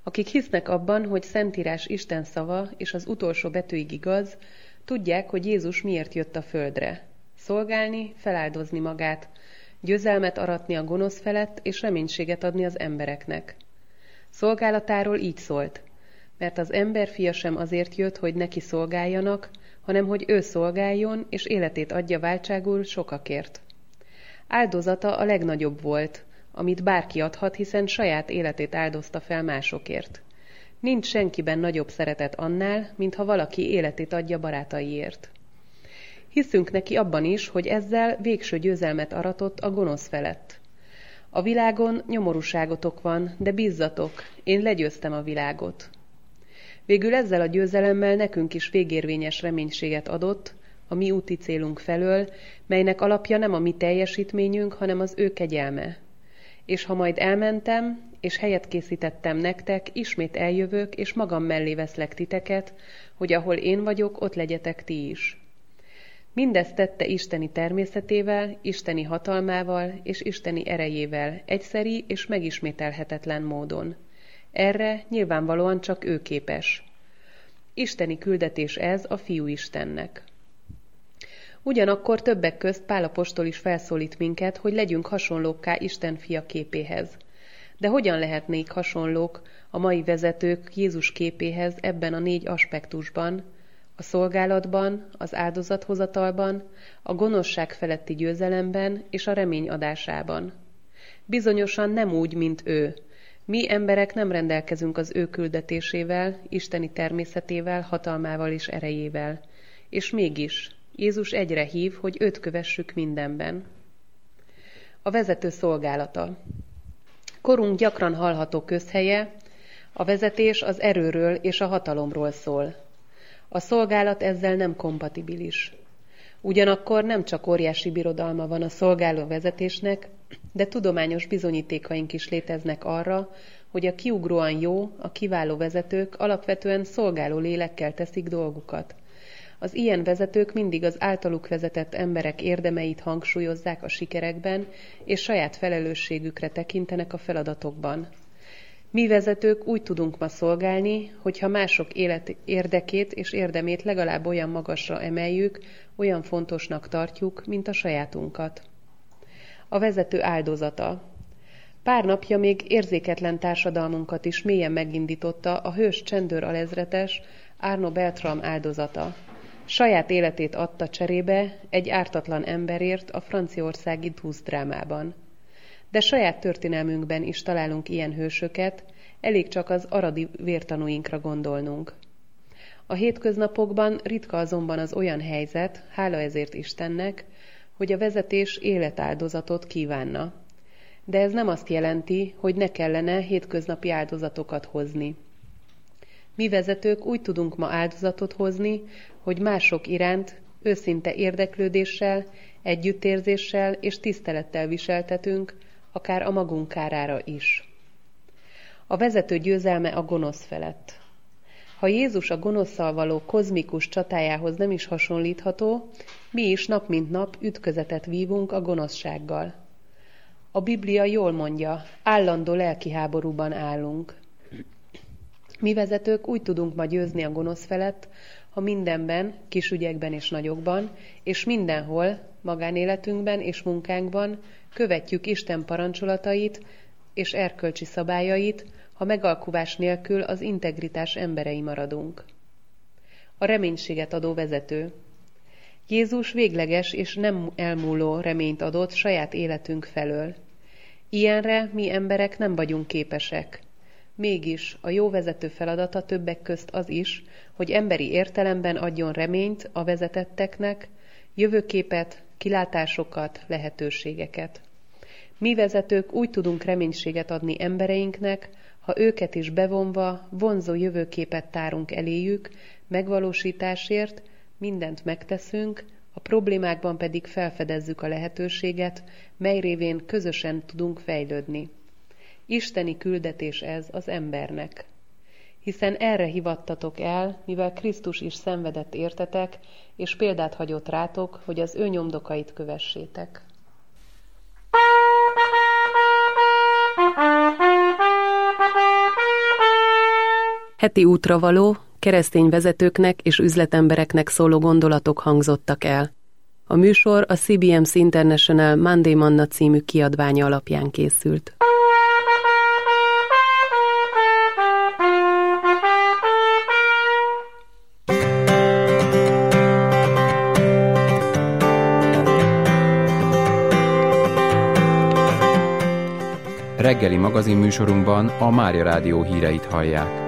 Akik hisznek abban, hogy Szentírás Isten szava és az utolsó betűig igaz, tudják, hogy Jézus miért jött a földre. Szolgálni, feláldozni magát, győzelmet aratni a gonosz felett és reménységet adni az embereknek. Szolgálatáról így szólt, mert az emberfia sem azért jött, hogy neki szolgáljanak, hanem hogy ő szolgáljon és életét adja váltságul sokakért. Áldozata a legnagyobb volt, amit bárki adhat, hiszen saját életét áldozta fel másokért. Nincs senkiben nagyobb szeretet annál, mintha valaki életét adja barátaiért. Hiszünk neki abban is, hogy ezzel végső győzelmet aratott a gonosz felett. A világon nyomorúságotok van, de bízzatok, én legyőztem a világot. Végül ezzel a győzelemmel nekünk is végérvényes reménységet adott a mi úti célunk felől, melynek alapja nem a mi teljesítményünk, hanem az ő kegyelme. És ha majd elmentem, és helyet készítettem nektek, ismét eljövök, és magam mellé veszlek titeket, hogy ahol én vagyok, ott legyetek ti is. Mindezt tette isteni természetével, isteni hatalmával és isteni erejével, egyszeri és megismételhetetlen módon. Erre nyilvánvalóan csak ő képes. Isteni küldetés ez a Fiú Istennek. Ugyanakkor többek közt Pál apostol is felszólít minket, hogy legyünk hasonlókká Isten fia képéhez. De hogyan lehetnék hasonlók a mai vezetők Jézus képéhez ebben a 4 aspektusban, a szolgálatban, az áldozathozatalban, a gonoszság feletti győzelemben és a remény adásában? Bizonyosan nem úgy, mint ő. Mi emberek nem rendelkezünk az ő küldetésével, isteni természetével, hatalmával és erejével. És mégis Jézus egyre hív, hogy őt kövessük mindenben. A vezető szolgálata. Korunk gyakran hallható közhelye, a vezetés az erőről és a hatalomról szól. A szolgálat ezzel nem kompatibilis. Ugyanakkor nem csak óriási birodalma van a szolgáló vezetésnek, de tudományos bizonyítékaink is léteznek arra, hogy a kiugróan jó, a kiváló vezetők alapvetően szolgáló lélekkel teszik dolgukat. Az ilyen vezetők mindig az általuk vezetett emberek érdemeit hangsúlyozzák a sikerekben, és saját felelősségükre tekintenek a feladatokban. Mi vezetők úgy tudunk ma szolgálni, hogyha mások élet érdekét és érdemét legalább olyan magasra emeljük, olyan fontosnak tartjuk, mint a sajátunkat. A vezető áldozata. Pár napja még érzéketlen társadalmunkat is mélyen megindította a hős csendőr alezredes Arnaud Beltrame áldozata. Saját életét adta cserébe egy ártatlan emberért a franciaországi drámában. De saját történelmünkben is találunk ilyen hősöket, elég csak az aradi vértanúinkra gondolnunk. A hétköznapokban ritka azonban az olyan helyzet, hála ezért Istennek, hogy a vezetés életáldozatot kívánna. De ez nem azt jelenti, hogy ne kellene hétköznapi áldozatokat hozni. Mi vezetők úgy tudunk ma áldozatot hozni, hogy mások iránt őszinte érdeklődéssel, együttérzéssel és tisztelettel viseltetünk, akár a magunk kárára is. A vezető győzelme a gonosz felett. Ha Jézus a gonosszal való kozmikus csatájához nem is hasonlítható, mi is nap mint nap ütközetet vívunk a gonoszsággal. A Biblia jól mondja, állandó lelki háborúban állunk. Mi vezetők úgy tudunk ma győzni a gonosz felett, ha mindenben, kis ügyekben és nagyokban, és mindenhol, magánéletünkben és munkánkban követjük Isten parancsolatait és erkölcsi szabályait, ha megalkuvás nélkül az integritás emberei maradunk. A reménységet adó vezető. Jézus végleges és nem elmúló reményt adott saját életünk felől. Ilyenre mi emberek nem vagyunk képesek. Mégis a jó vezető feladata többek közt az is, hogy emberi értelemben adjon reményt a vezetetteknek, jövőképet, kilátásokat, lehetőségeket. Mi vezetők úgy tudunk reménységet adni embereinknek, ha őket is bevonva vonzó jövőképet tárunk eléjük, megvalósításért mindent megteszünk, a problémákban pedig felfedezzük a lehetőséget, mely révén közösen tudunk fejlődni. Isteni küldetés ez az embernek. Hiszen erre hivattatok el, mivel Krisztus is szenvedett értetek, és példát hagyott rátok, hogy az ő nyomdokait kövessétek. Heti útravaló, keresztény vezetőknek és üzletembereknek szóló gondolatok hangzottak el. A műsor a CBMC International Monday Manna című kiadványa alapján készült. Reggeli magazinműsorunkban a Mária Rádió híreit hallják.